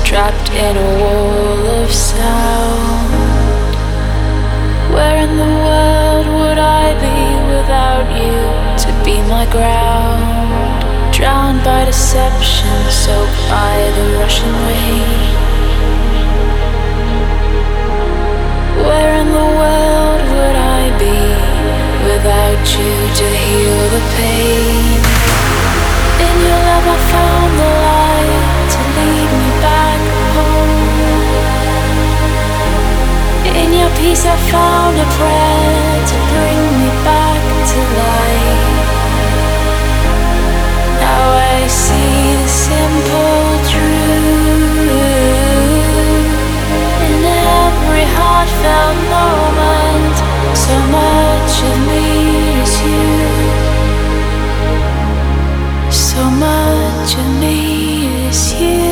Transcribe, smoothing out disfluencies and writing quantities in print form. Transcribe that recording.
trapped in a wall of sound. Where in the world would I be without you to be my ground? Drowned by deception, soaked by the rushing rain. Where in the world would I be without you to heal the pain? In your love I found the light to lead me back home. In your peace I found a prayer to bring me back to life. Now I see the simple truth. In every heartfelt moment, so much of me is you. So much of me is you.